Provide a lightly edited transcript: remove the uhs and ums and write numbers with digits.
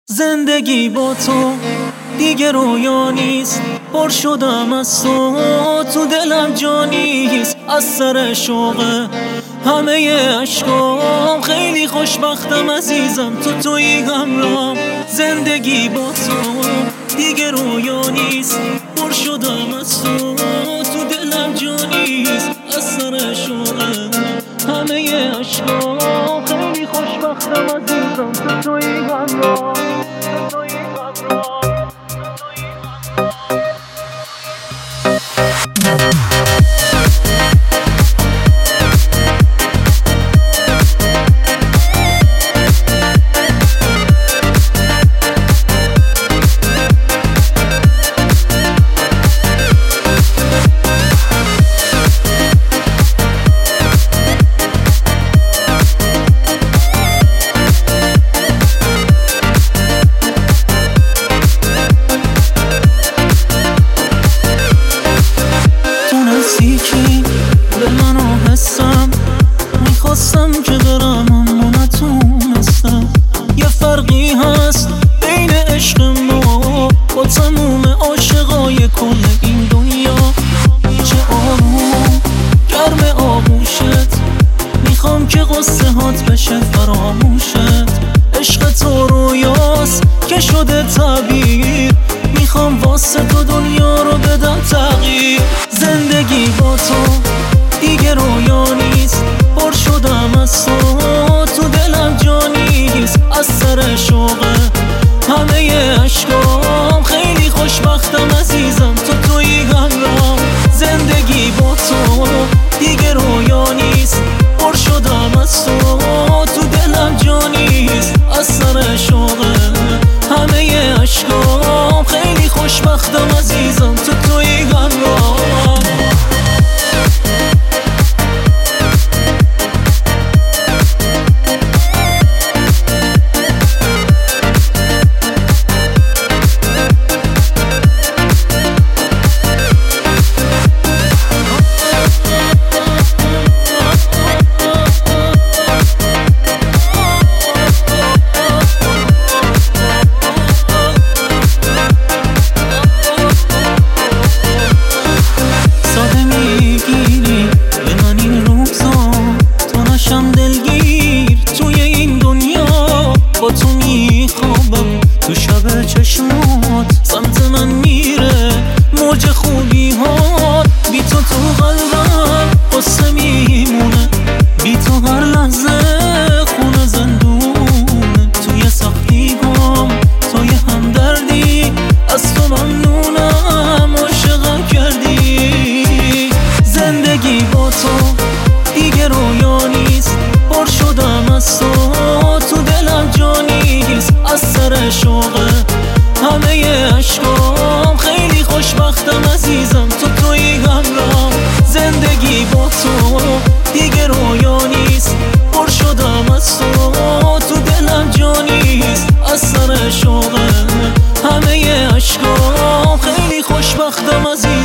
زندگی با تو دیگه رویا نیست، پر شدم از تو دلم جا نیست. از سر شوق همه عشقام خیلی خوشبختم عزیزم، تویی همراهم. زندگی با تو دیگه رویا نیست، پر شدم از تو دلم جا نیست. از سر شوق همه عشقام خیلی خوشبختم عزیزم، تویی همراهم. به منو حسم میخواستم که برم اما نتونستم. یه فرقی هست بین عشق ما با تموم عاشقای کل این دنیا. چه آروم گرم آغوشت، میخوام که قصه هات بشه فراموشت. عشق تو رویاست که شده تعبیر، میخوام واسه تو دنیا رو بدم تغییر. زندگی با تو دیگه رویا نیست، پر شدم از تو دلم جا نیست. از سر شوق همه عشقام خیلی خوشبختم عزیزم، تویی همراهم. زندگی با تو دیگه رویا نیست، پر شدم از تو دلم جا نیست. از سر شوق همه عشقام خیلی خوشبختم عزیزم، تویی همراهم. با تو میخوابم تو شب چشمات، سمت من میره موج خوبی ها. بی تو قلبم قصه میمونه، بی تو هر لحظه خونه زندونه. توی سختیگام توی همدردی، از تو ممنونم عاشقم کردی. زندگی با تو دیگه رویا نیست، پر شدم از تو دلم جا نیست. از سر شوق همه عشقام خیلی خوشبختم عزیزم، تویی همراهم. زندگی با تو دیگه رویا نیست، پر شدم از تو دلم جا نیست. از سر شوق همه عشقام خیلی خوشبختم عزیزم.